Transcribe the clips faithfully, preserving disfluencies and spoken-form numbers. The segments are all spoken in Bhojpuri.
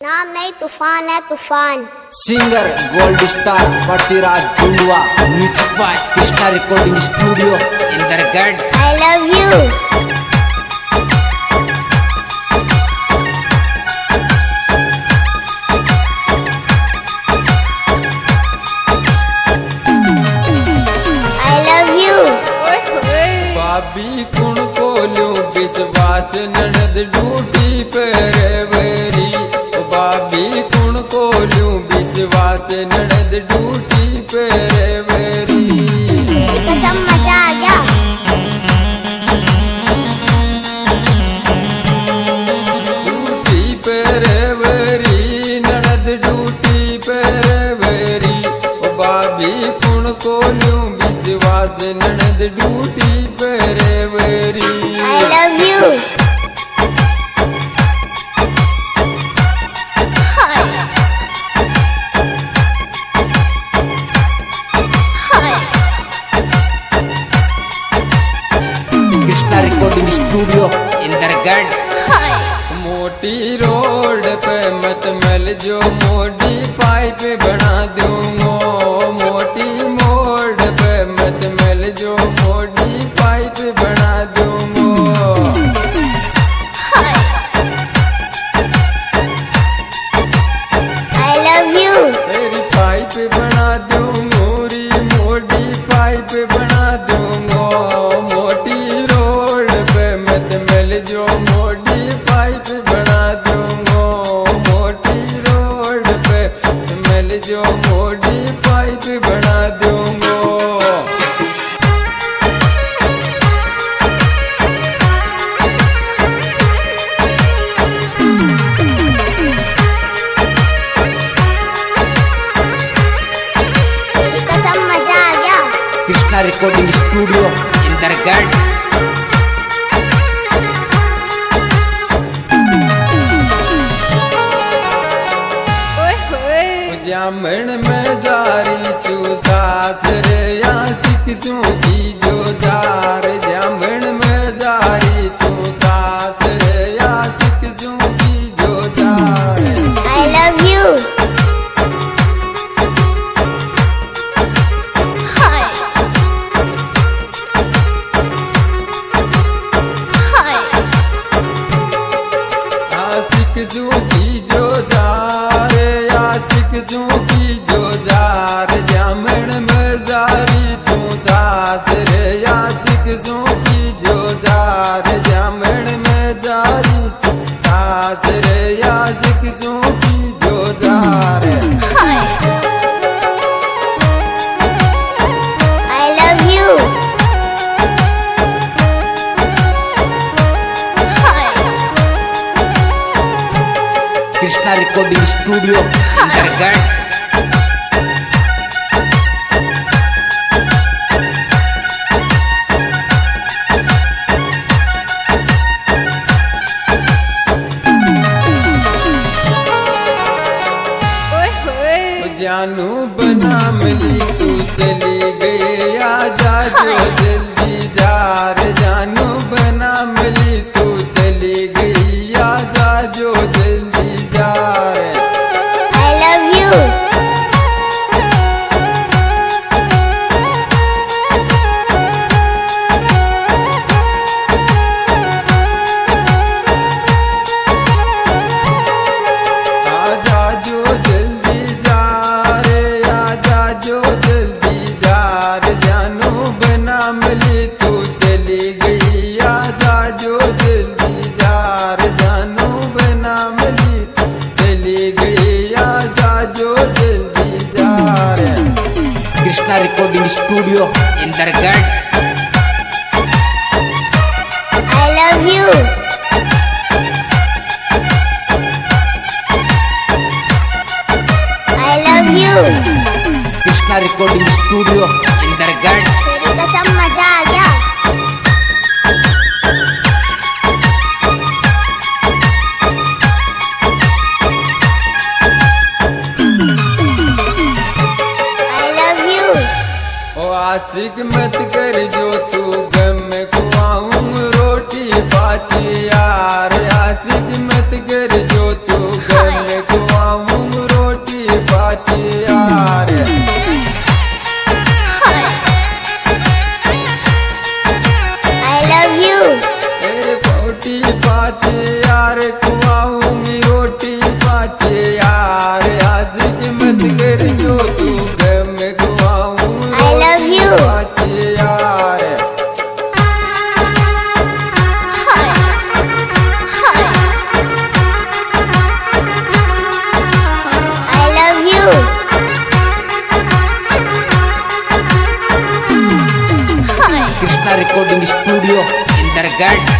नाम नहीं तूफान है तूफान। सिंगर गोल्ड स्टार पतिराज जुलवा music by Krishna recording studio Indergarh. I love you. भाभी कुण को लो विश्वास ननद ड्यूटी पर वेरी। भाभी कुण को लो विश्वास ननद ड्यूटी पर वेरी। कसम मजा आ गया। ड्यूटी पर वेरी ननद ड्यूटी पर वेरी। भाभी कुण को लो विश्वास ननद duty I love you. Hi. Hi. Krishna recording studio Indergarh. Hi. मोटी रोड पे मत मिल जो मोटी पाइप बना दूंगा। मोटी मोड़ पे मत मिल जो मोटी पाइप बना दूंगा। I love you. तेरी पाइप बना दूंगा री मोटी पाइप बना दूंगा। मोटी रोड पे मत मिल जो मोटी पाइप बना दूंगा। मोटी रोड पे मिल जो मोटी पाइप बना दूंगा। Krishna recording studio Indergarh. जामन में जारी चूसास रे या सिकसू की जो जार। जामन में जारी चूसास रे या सिकसू की जो जार। I love you. सिकसू की जो जार या सिकसू की जो जार। जामन में जारी तू सास रे या सिकसू की जो जार। जामन में जारी तू सास रे या सिकसू की जो जार। I love you. Krishna recording studio Indergarh. जानू बना मिली तू चली गई आजा जो जल्दी जार। जानू बना मिली तू चली गई आजा जो जल्दी जार। I love you. आजा जो जल्दी जार आजा जो जल्दी जार। जानू बना मिली तू चली गई आजा जो जल्दी जार। जानू बना मिली चली गई आजा जो जल्दी जार। Krishna recording studio Indergarh. I love you. I love you. Krishna recording studio Indergarh. तेरी कसम मजा आ गया। I love you. ओ आशिक मत कर जो तू गम खुआऊं रोटी बाची यार। आशिक मत कर जो तू गम Intergad.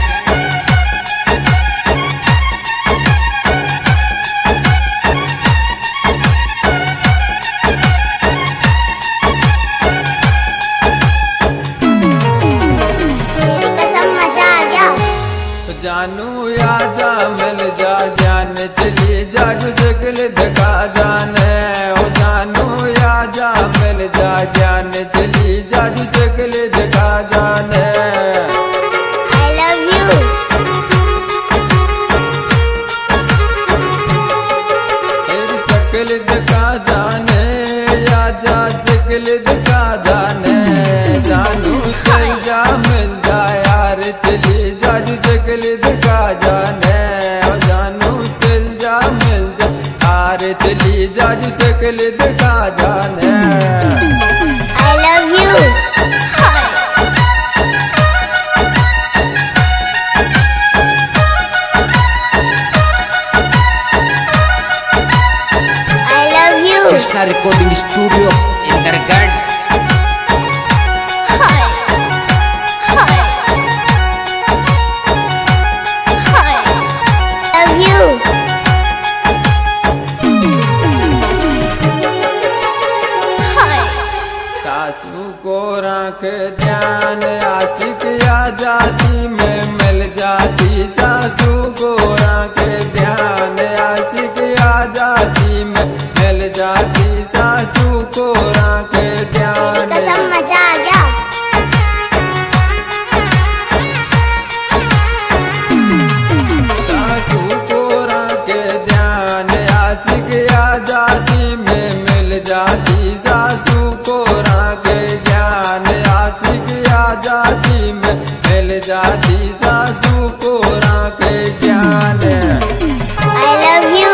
तेरी कसम मजा आ गया। जानू आजा मिल जा जान चली जाग शकल दिखा जाने ओ जानू आजा मिल जा जान चली जाग शकल दिखा जाने I love you. तेरी शकल दिखा जाने आजा शकल दिखा जाने जानू चल जा मिल जा यार चली जाग शकल दिखा जाने ओ जानू चल जा मिल जा यार चली जाग शकल दिखा जाने I love you. I love you. Krishna Recording Studio. Intergad. Love you. सासू को राख ध्यान आशिक आजादी में मिल जाती सासू को राख ध्यान आशिक आजादी में मिल जाती सासू को राख ध्यान कसम मजा आ गया। सासू को राख ध्यान आशिक आजादी में मिल जाती सासू को राख ज्ञान आशिक आजादी में मिल जाती सासू को राख ज्ञान I love you.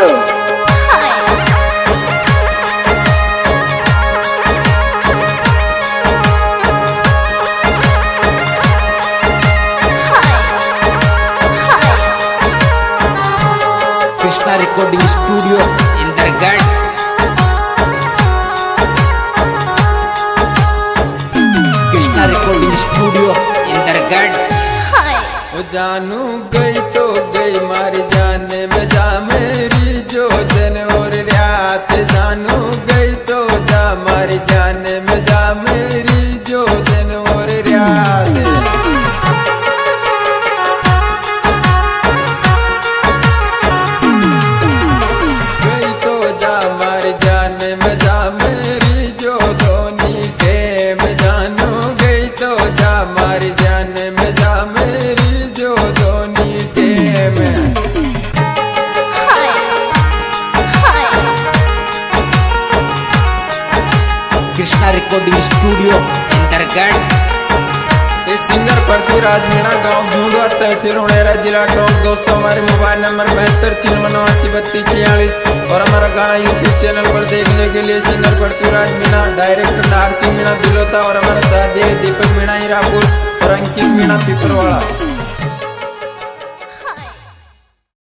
Krishna Recording Studio. Intergad. Krishna Recording Studio. Intergad. वो जानू गई तो गई मारी जाने में जा मेरी जो दिन और रात जानू गई तो जा मारी जाने में जा मेरी जो दिन और रात गई तो जा मारी जाने में जा मेरी जो धोनी टेम जानू गई तो जा मारी जाने में जा मेरी जो धोनी टेम Krishna Recording Studio. Intergad. ये सिंगर पृथ्वीराज मीणा गांव झूंडवा तहसील उड़ेरा जिला टोंक। दोस्तों हमारे मोबाइल नंबर बहत्तर छियानवे नवासी बत्तीस छियालीस और हमारा गाना यूट्यूब चैनल पर देखने के लिए सिंगर पृथ्वीराज मीणा, डायरेक्टर नारसिंह मीणा बिलोता और हमारे साथी दीपक मीणा हीरापुर और अंकित मीणा पिपरवाड़ा।